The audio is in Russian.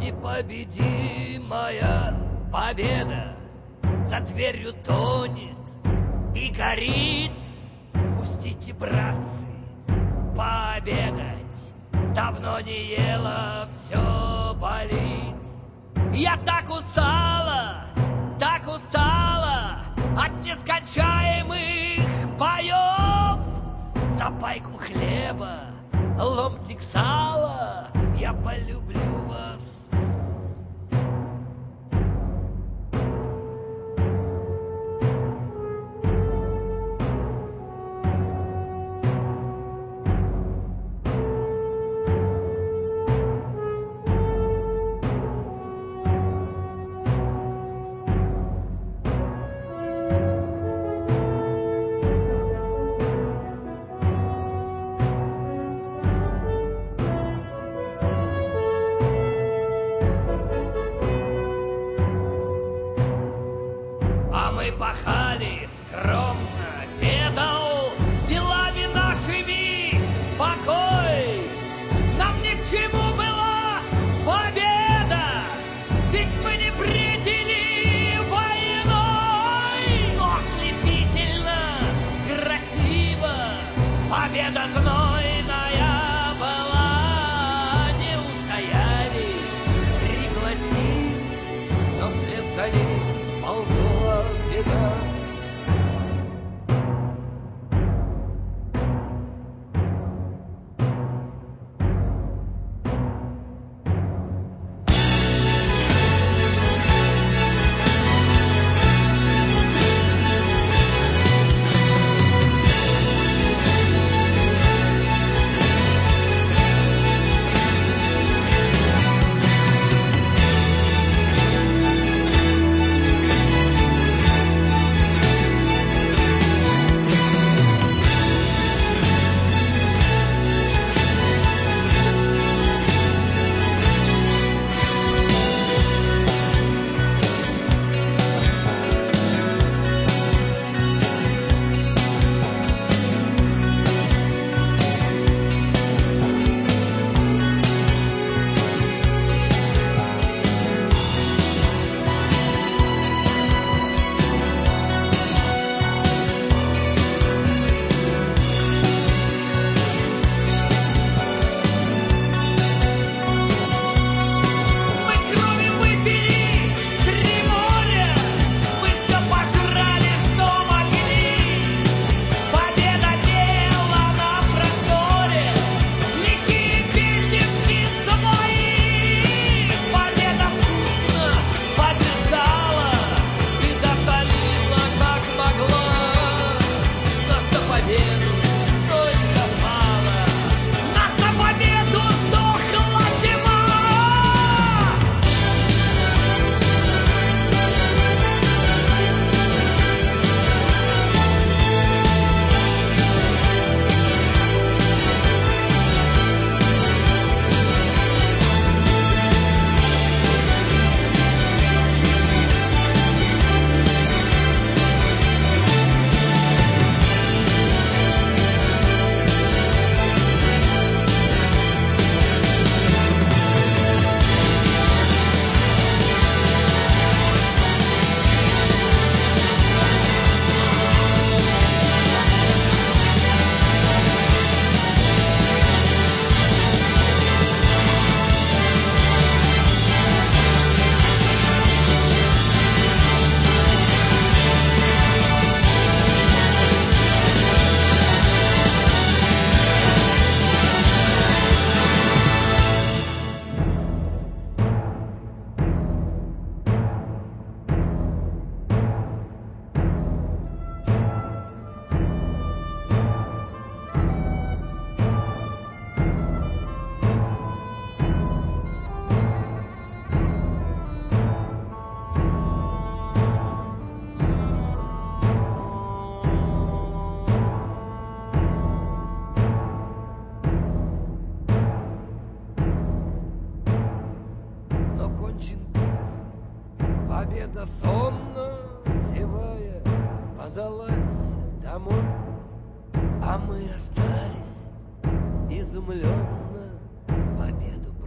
Непобедимая победа за дверью тонет и горит. Пустите, братцы, пообедать. Давно не ела, все болит. Я так устала от нескончаемых боев. За пайку хлеба, ломтик сала я полюблю вас. Мы пахали скромно, ведал делами нашими покой. Нам ни к чему была победа, ведь мы не бредили войной. Но ослепительно, красиво победа знойная была. Не устояли, пригласили, но вслед за ним сползла беда. Победа сонно, зевая, подалась домой, а мы остались изумленно победу